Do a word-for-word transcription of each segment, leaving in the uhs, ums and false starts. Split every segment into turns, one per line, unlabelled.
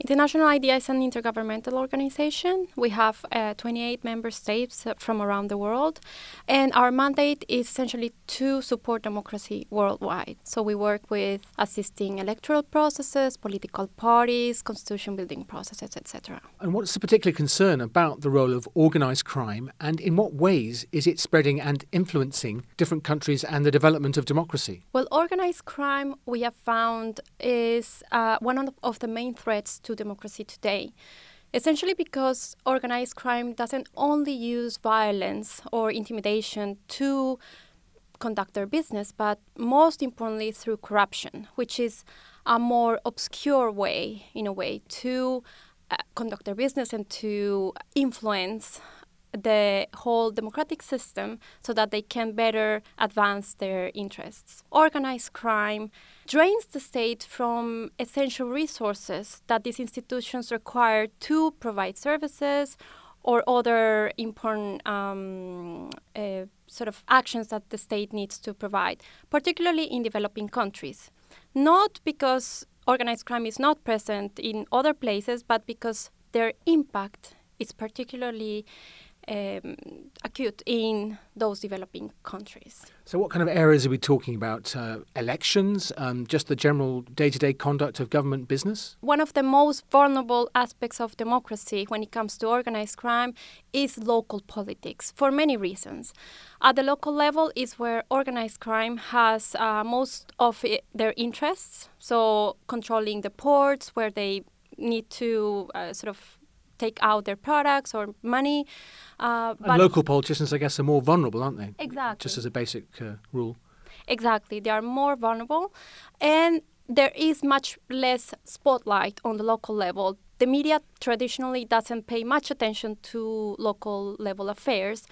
International IDEA is an intergovernmental organization. We have uh, twenty-eight member states uh, from around the world. And our mandate is essentially to support democracy worldwide. So we work with assisting electoral processes, political parties, constitution building processes, et cetera.
And what's the particular concern about the role of organised crime, and in what ways is it spreading and influencing different countries and the development of democracy?
Well, organized crime, we have found, is uh, one of the, of the main threats to democracy today. Essentially because organized crime doesn't only use violence or intimidation to conduct their business, but most importantly through corruption, which is a more obscure way, in a way, to uh, conduct their business and to influence the whole democratic system so that they can better advance their interests. Organized crime drains the state from essential resources that these institutions require to provide services or other important um, uh, sort of actions that the state needs to provide, particularly in developing countries. Not because organized crime is not present in other places, but because their impact is particularly Um, acute in those developing countries.
So what kind of areas are we talking about? Uh, elections, um, just the general day-to-day conduct of government business?
One of the most vulnerable aspects of democracy when it comes to organized crime is local politics, for many reasons. At the local level is where organized crime has uh, most of it, their interests, so controlling the ports where they need to uh, sort of take out their products or money. Uh,
and local politicians, I guess, are more vulnerable, aren't they?
Exactly.
Just as a basic uh, rule.
Exactly. They are more vulnerable. And there is much less spotlight on the local level. The media traditionally doesn't pay much attention to local level affairs.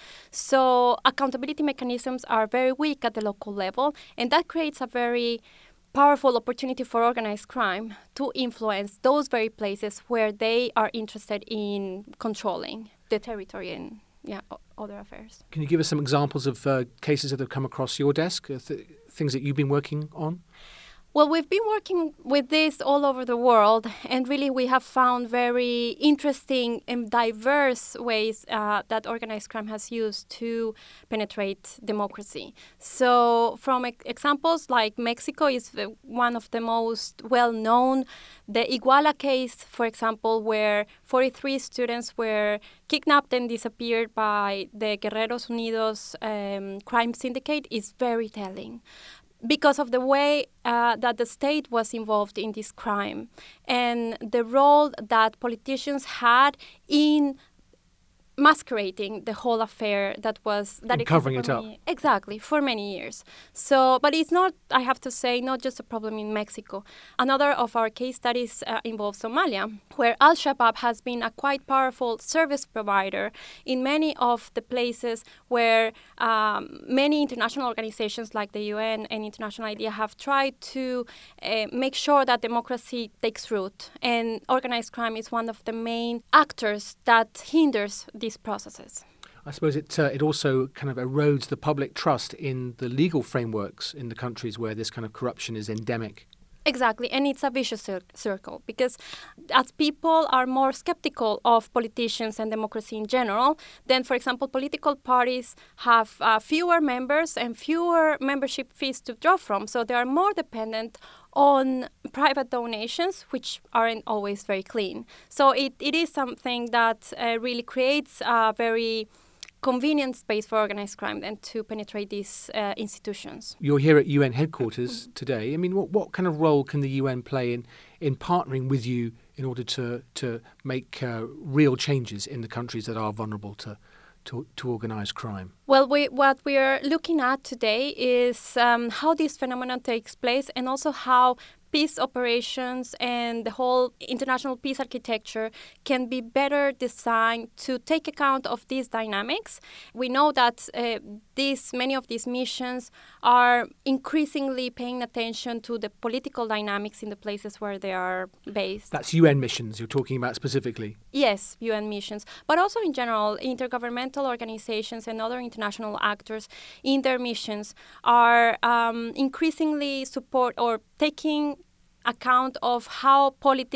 So accountability mechanisms are very weak at the local level. And that creates a very powerful opportunity for organized crime to influence those very places where they are interested in controlling the territory and yeah, o- other affairs.
Can you give us some examples of uh, cases that have come across your desk, uh, th- things that you've been working on?
Well, we've been working with this all over the world, and really we have found very interesting and diverse ways uh, that organized crime has used to penetrate democracy. So from e- examples like Mexico is the, one of the most well-known. The Iguala case, for example, where forty-three students were kidnapped and disappeared by the Guerreros Unidos um, crime syndicate is very telling, because of the way uh, that the state was involved in this crime and the role that politicians had in masquerading the whole affair that was that
and covering it
many,
up.
Exactly, for many years. So, but it's not, I have to say, not just a problem in Mexico. Another of our case studies uh, involves Somalia, where Al-Shabaab has been a quite powerful service provider in many of the places where um, many international organizations like the U N and International IDEA have tried to uh, make sure that democracy takes root. And organized crime is one of the main actors that hinders these processes.
I suppose it uh, it also kind of erodes the public trust in the legal frameworks in the countries where this kind of corruption is endemic.
Exactly, and it's a vicious cir- circle because as people are more skeptical of politicians and democracy in general, then, for example, political parties have uh, fewer members and fewer membership fees to draw from, so they are more dependent on private donations, which aren't always very clean. So it, it is something that uh, really creates a very convenient space for organized crime and to penetrate these uh, institutions.
You're here at U N headquarters today. I mean, what, what kind of role can the U N play in, in partnering with you in order to to make uh, real changes in the countries that are vulnerable to to, to organized crime?
Well, we, what we are looking at today is um, how this phenomenon takes place and also how peace operations and the whole international peace architecture can be better designed to take account of these dynamics. We know that uh, these many of these missions are increasingly paying attention to the political dynamics in the places where they are based.
That's U N missions you're talking about specifically?
Yes, U N missions, but also in general, intergovernmental organizations and other international actors in their missions are um, increasingly support or taking account of how politics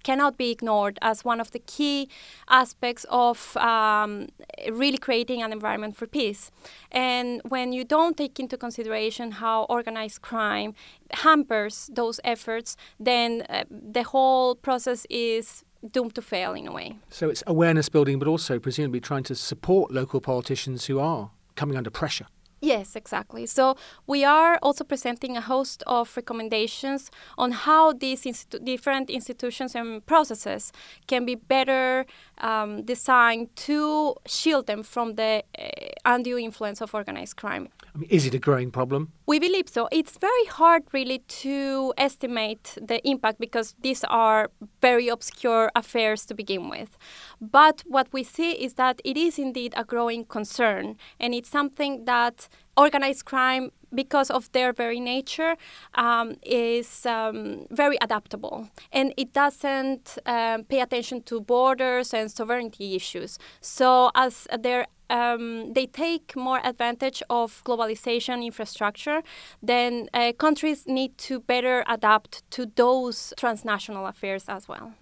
cannot be ignored as one of the key aspects of um, really creating an environment for peace. And when you don't take into consideration how organized crime hampers those efforts, then uh, the whole process is doomed to fail in a way.
So it's awareness building, but also presumably trying to support local politicians who are coming under pressure.
Yes, exactly. So we are also presenting a host of recommendations on how these institu- different institutions and processes can be better um, designed to shield them from the uh, undue influence of organized crime.
I mean, is it a growing problem?
We believe so. It's very hard really to estimate the impact because these are very obscure affairs to begin with. But what we see is that it is indeed a growing concern, and it's something that organized crime, because of their very nature, um, is um, very adaptable. And it doesn't um, pay attention to borders and sovereignty issues. So as they're Um, they take more advantage of globalization infrastructure, then uh, countries need to better adapt to those transnational affairs as well.